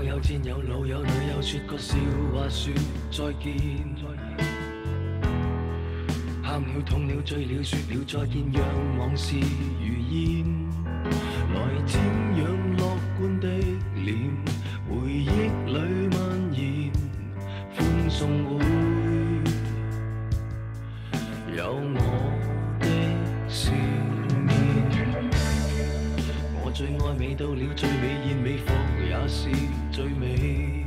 炮有戰有老有女有說個笑話說再見，喊了痛了醉了說了再見，讓往事如煙，來瞻仰樂觀的臉，回憶裏蔓延，歡送會有我的笑面。我最愛美到了最美宴，美服也是最美。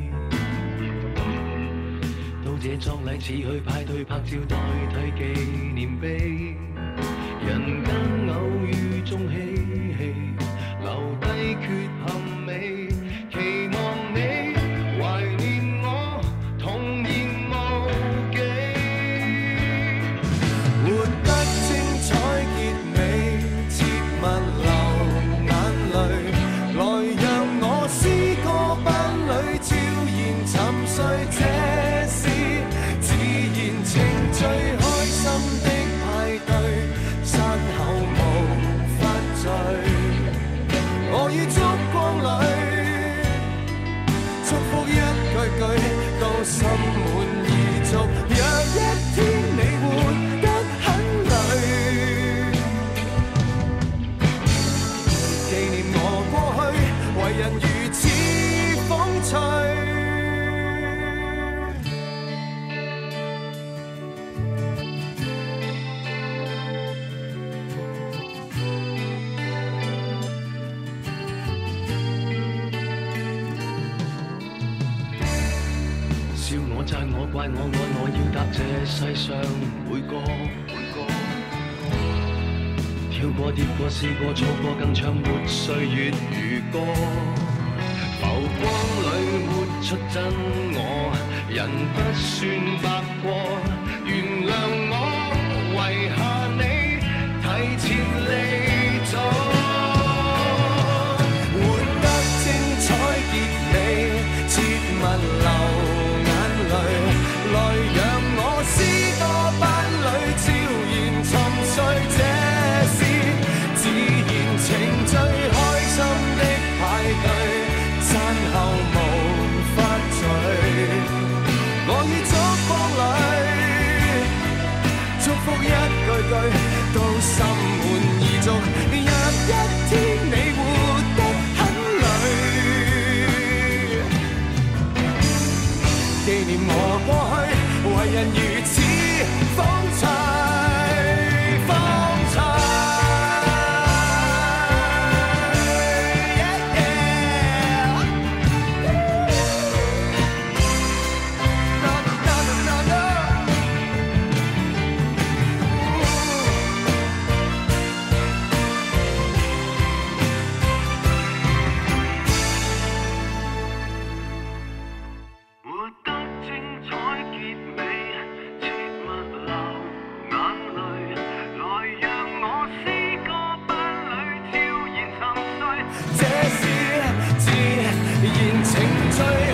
到這葬禮似去派對拍照代替紀念碑，人間偶遇中嬉戲，留低缺陷美，期望你懷念我童言無忌，活得精彩結尾，切勿流眼淚，來讓我詩歌班裏悄然沉睡，這是自然情最開心的派對，散後無法聚，我於燭光裏祝福一句句都心滿意足，若一天你活得很累，紀念我過去為人如此風趣。笑我讚我怪我愛我要答這世上每個，跳過跌過試過錯過更唱沒歲月如歌，浮光裏活出真我，人不算白過，原諒我遺下你提前離座，活得精彩結尾，切勿留來讓我詩歌班裏悄然沉睡，這是自然情最開心的派對，散後無法聚，我於燭光裏祝福一句句都心滿意足，若一天你活得很累，紀念我過去為人如此風趣。這是自然情最